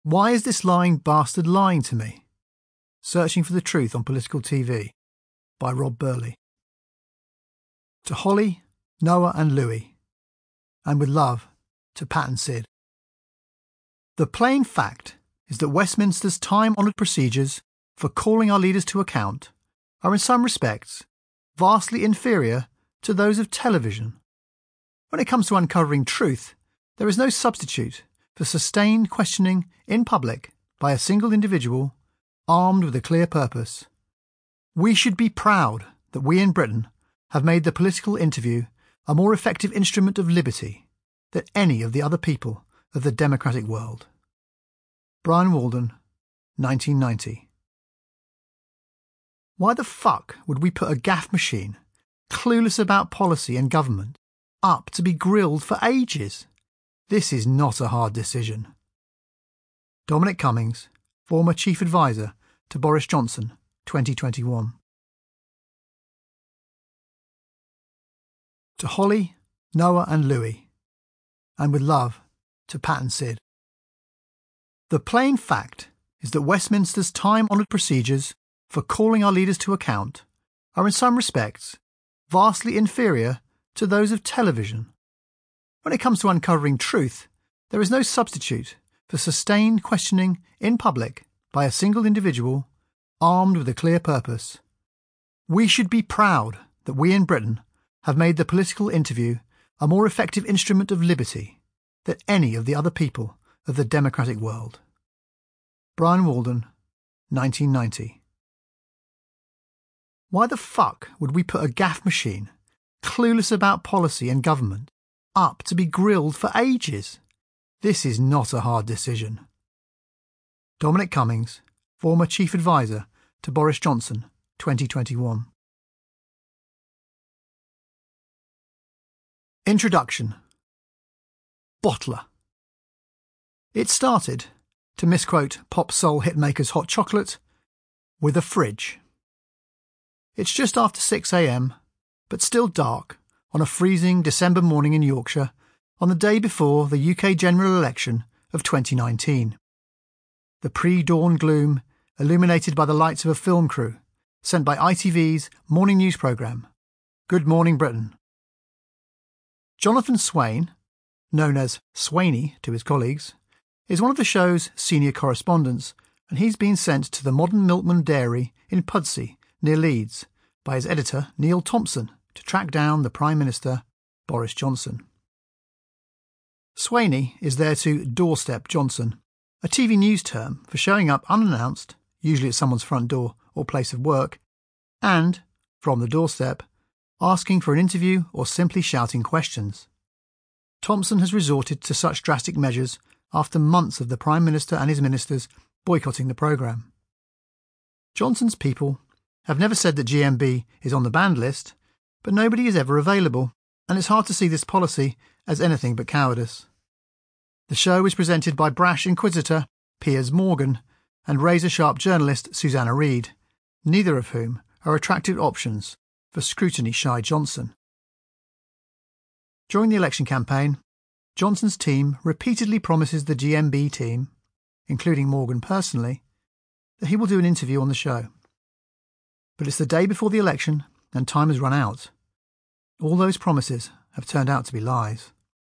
Why is this lying bastard lying to me? Searching for the Truth on Political TV by Rob Burley. To Holly, Noah and Louis, and with love to Pat and Sid. The plain fact is that Westminster's time-honoured procedures for calling our leaders to account are in some respects vastly inferior to those of television. When it comes to uncovering truth, there is no substitute for sustained questioning in public by a single individual armed with a clear purpose. We should be proud that we in Britain have made the political interview a more effective instrument of liberty than any of the other people of the democratic world. Brian Walden, 1990. Why the fuck would we put a gaff machine, clueless about policy and government, up to be grilled for ages? This is not a hard decision. Dominic Cummings, former Chief Advisor to Boris Johnson, 2021. To Holly, Noah and Louis, and with love to Pat and Sid. The plain fact is that Westminster's time-honoured procedures for calling our leaders to account are in some respects vastly inferior to those of television. When it comes to uncovering truth, there is no substitute for sustained questioning in public by a single individual armed with a clear purpose. We should be proud that we in Britain have made the political interview a more effective instrument of liberty than any of the other people of the democratic world. Brian Walden, 1990. Why the fuck would we put a gaff machine, clueless about policy and government, up to be grilled for ages? This is not a hard decision. Dominic Cummings, former Chief Advisor to Boris Johnson, 2021. Introduction. Bottler. It started, to misquote pop soul hitmakers Hot Chocolate, with a fridge. It's just after 6 a.m, but still dark, on a freezing December morning in Yorkshire, on the day before the UK general election of 2019. The pre-dawn gloom illuminated by the lights of a film crew sent by ITV's morning news programme, Good Morning Britain. Jonathan Swain, known as Swainy to his colleagues, is one of the show's senior correspondents, and he's been sent to the Modern Milkman Dairy in Pudsey, near Leeds, by his editor Neil Thompson to track down the Prime Minister, Boris Johnson. Swainy is there to doorstep Johnson, a TV news term for showing up unannounced, usually at someone's front door or place of work, and, from the doorstep, asking for an interview or simply shouting questions. Thompson has resorted to such drastic measures after months of the Prime Minister and his ministers boycotting the programme. Johnson's people have never said that GMB is on the banned list, but nobody is ever available, and it's hard to see this policy as anything but cowardice. The show is presented by brash inquisitor Piers Morgan and razor-sharp journalist Susanna Reid, neither of whom are attractive options for scrutiny-shy Johnson. During the election campaign, Johnson's team repeatedly promises the GMB team, including Morgan personally, that he will do an interview on the show. But it's the day before the election and time has run out. All those promises have turned out to be lies.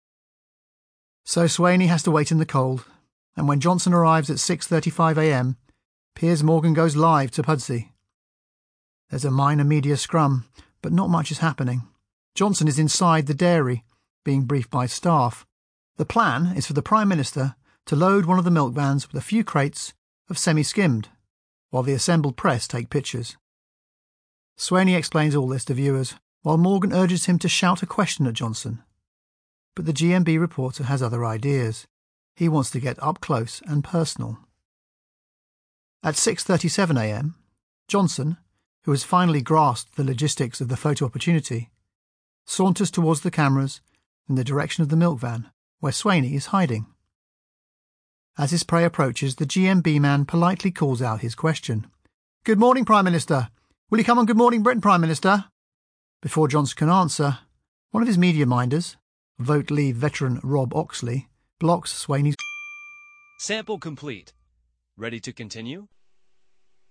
So Swainy has to wait in the cold, and when Johnson arrives at 6:35 a.m, Piers Morgan goes live to Pudsey. There's a minor media scrum, but not much is happening. Johnson is inside the dairy, being briefed by staff. The plan is for the Prime Minister to load one of the milk vans with a few crates of semi-skimmed, while the assembled press take pictures. Swainy explains all this to viewers, while Morgan urges him to shout a question at Johnson. But the GMB reporter has other ideas. He wants to get up close and personal. At 6:37 a.m, Johnson, who has finally grasped the logistics of the photo opportunity, saunters towards the cameras in the direction of the milk van, where Swainy is hiding. As his prey approaches, the GMB man politely calls out his question. "Good morning, Prime Minister. Will you come on Good Morning Britain, Prime Minister?" Before Johnson can answer, one of his media minders, Vote Leave veteran Rob Oxley, blocks Swainy's. Sample complete. Ready to continue?